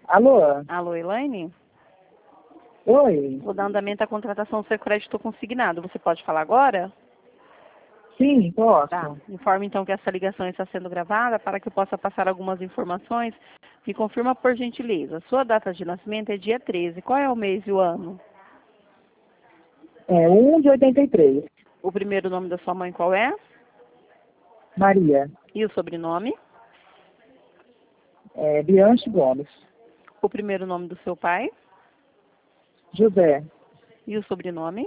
Alô? Alô, Elaine? Oi? Vou dar andamento à contratação do seu crédito consignado. Você pode falar agora? Sim, posso. Tá. Informe então que essa ligação está sendo gravada para que eu possa passar algumas informações. Me confirma por gentileza. Sua data de nascimento é dia 13. Qual é o mês e o ano? É 1 de 83. O primeiro nome da sua mãe qual é? Maria. E o sobrenome? Bianchi Gomes. O primeiro nome do seu pai? José. E o sobrenome?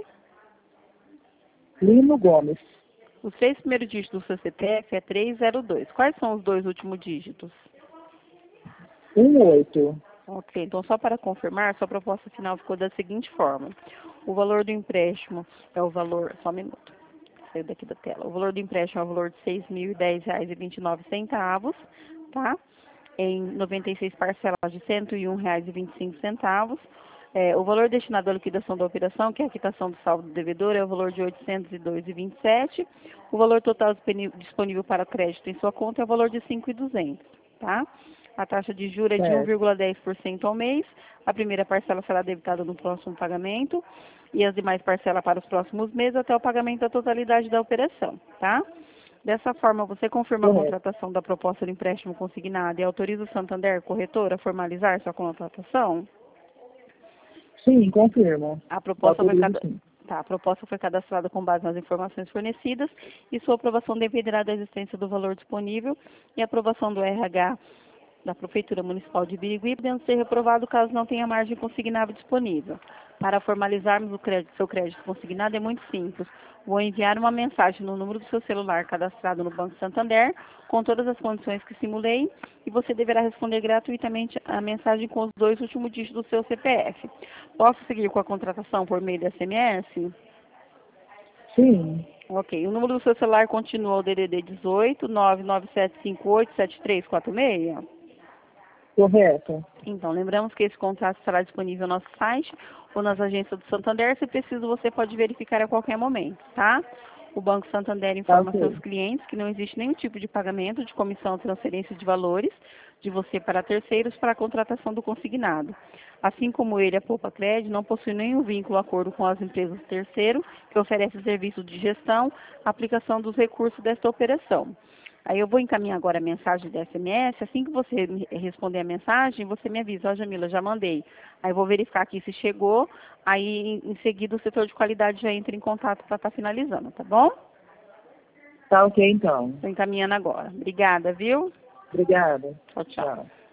Lino Gomes. Os 6 primeiros dígitos do seu CPF é 302. Quais são os 2 últimos dígitos? 18. Ok, então só para confirmar, sua proposta final ficou da seguinte forma. O valor do empréstimo é o valor, só um minuto, saiu daqui da tela. O valor do empréstimo é o valor de R$ 6.010,29, tá? Em 96 parcelas de R$ 101,25. O valor destinado à liquidação da operação, que é a quitação do saldo do devedor, é o valor de R$ 802,27. O valor total disponível para crédito em sua conta é o valor de R$ 5.200, tá? A taxa de juros é de Certo. 1,10% ao mês. A primeira parcela será debitada no próximo pagamento e as demais parcelas para os próximos meses até o pagamento da totalidade da operação, tá? Dessa forma, você confirma a Correto. contratação da proposta de empréstimo consignado e autoriza o Santander, corretora, a formalizar sua contratação? Sim, confirmo. A proposta Autorizo, sim. a proposta foi cadastrada com base nas informações fornecidas e sua aprovação dependerá da existência do valor disponível e a aprovação do RH da Prefeitura Municipal de Birigui, podendo ser reprovado caso não tenha margem consignável disponível. Para formalizarmos seu crédito consignado é muito simples. Vou enviar uma mensagem no número do seu celular cadastrado no Banco Santander, com todas as condições que simulei, e você deverá responder gratuitamente a mensagem com os 2 últimos dígitos do seu CPF. Posso seguir com a contratação por meio de SMS? Sim, Ok. O número do seu celular continua o DDD 18 99758 7346? correto. Então, lembramos que esse contrato estará disponível no nosso site ou nas agências do Santander. Se preciso, você pode verificar a qualquer momento, tá? O Banco Santander Tá informa a seus ok. clientes que não existe nenhum tipo de pagamento de comissão ou transferência de valores de você para terceiros para a contratação do consignado. Assim como ele, a Poupa Crédito, não possui nenhum vínculo ou acordo com as empresas terceiro que oferecem serviços de gestão, aplicação dos recursos desta operação. Aí eu vou encaminhar agora a mensagem da SMS. Assim que você responder a mensagem, você me avisa: ó, Jamila, já mandei. Aí eu vou verificar aqui se chegou. Aí em seguida o setor de qualidade já entra em contato para estar finalizando, tá bom? Tá ok, então. Estou encaminhando agora. Obrigada, viu? Obrigada. Tchau, tchau. Tchau.